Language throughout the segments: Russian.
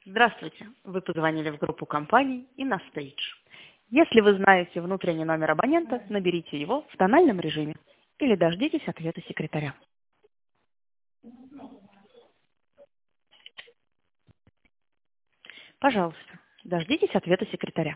Здравствуйте. Вы позвонили в группу компаний InnoStage. Если вы знаете внутренний номер абонента, наберите его в тональном режиме или дождитесь ответа секретаря. Пожалуйста, дождитесь ответа секретаря.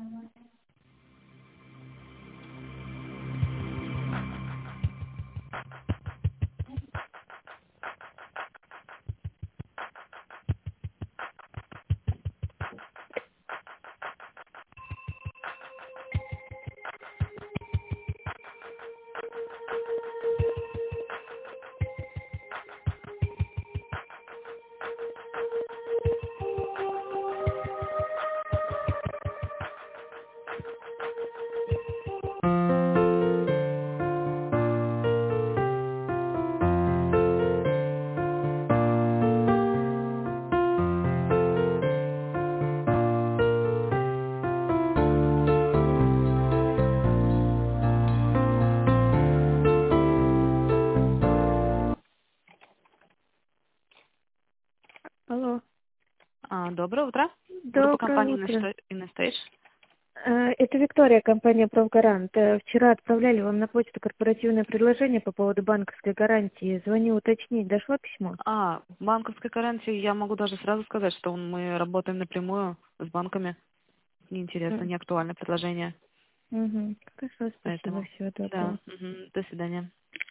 Алло. Доброе утро. Группа Доброе компаний утро. InnoStage. Это Виктория, компания «Правгарант». Вчера отправляли вам на почту корпоративное предложение по поводу банковской гарантии. Звоню уточнить, дошло письмо? Банковской гарантии я могу даже сразу сказать, что мы работаем напрямую с банками. Неинтересно, не актуальное предложение. Угу. Хорошо, спасибо, Поэтому, всего да. доброго. До свидания.